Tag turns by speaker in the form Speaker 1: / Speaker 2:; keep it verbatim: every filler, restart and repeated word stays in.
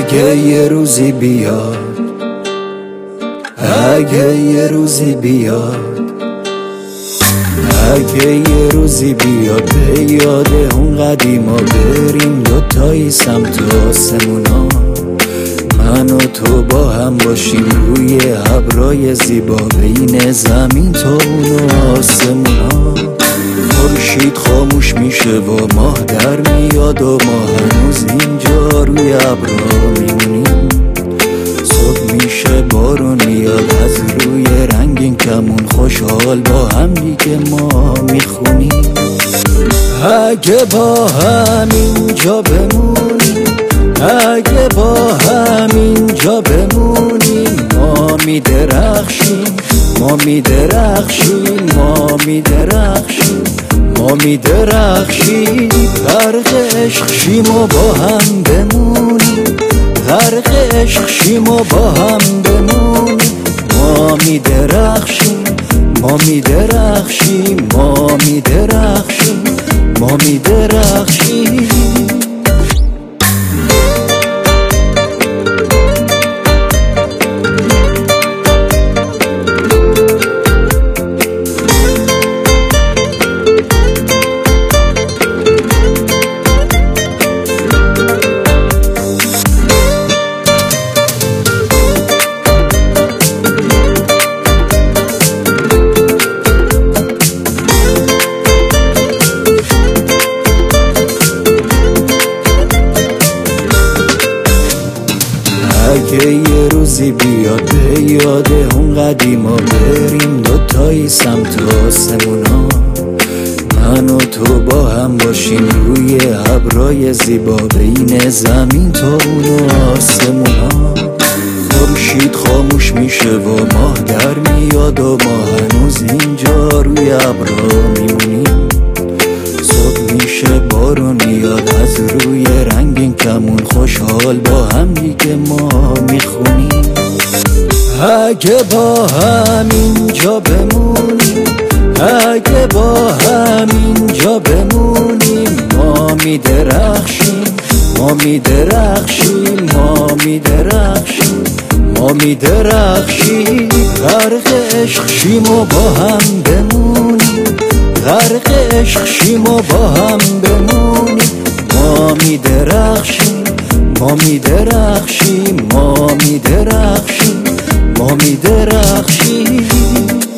Speaker 1: اگه یه روزی بیاد، اگه یه روزی بیاد، اگه یه روزی بیاد به یاد اون قدیما بریم دوتایی سمت آسمونا، من و تو با هم باشیم روی ابرای زیبا بین زمین تا اون آسمونا. خورشید خاموش میشه و ماه در میاد و ما هنوز اینجا روی ابرا میمونیم. صبح میشه بارون میاد از روی رنگین کمون، خوشحال با هم دیگه ما میخونیم. اگه با هم اینجا بمونیم، اگه با هم اینجا بمونیم، ما میدرخشیم، ما میدرخشیم، ما میدرخشیم، ما میدرخشیم. غرق عشق شیم و با هم بمونیم، غرق عشق شیم و با هم بمونیم. ما میدرخشیم، ما میدرخشیم، ما میدرخشیم، ما میدرخشیم. اگه یه روزی بیاد به یاد اون قدیما بریم دوتایی سمت آسمونا، من و تو با هم باشیم روی ابرای زیبا بین زمین تا اون آسمونا. خورشید خاموش میشه و ماه در میاد و ما هنوز اینجا روی ابرا میمونیم. صبح میشه بارون میاد از روی رنگین کمون، خوشحال با هم دیگه ما میخونیم. اگه با هم اینجا بمونیم، اگه با هم اینجا بمونیم، ما میدرخشیم، ما میدرخشیم، ما میدرخشیم، ما میدرخشیم. غرق عشق شیم و با هم بمونیم، غرق عشق شیم و با هم بمونیم. ما میدرخشیم، ما میدرخشیم، ما میدرخشیم، ما میدرخشیم.